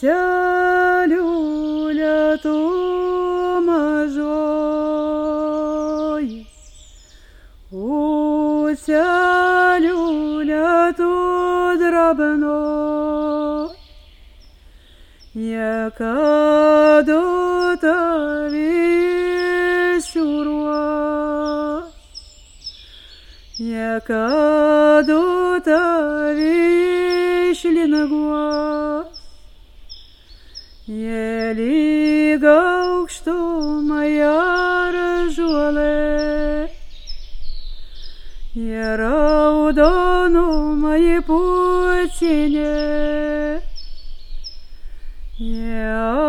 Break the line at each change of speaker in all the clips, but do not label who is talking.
liulia tu mažoji, liulia tu drabnoji, niekada tavęs jūruos, niekada tavęs linguos. Jie lyg aukštumoje ąžuolai, jie raudonumai pučinė, jie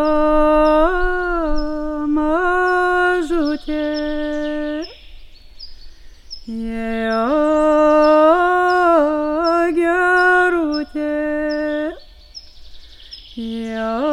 mažutė, jie gerutė, jie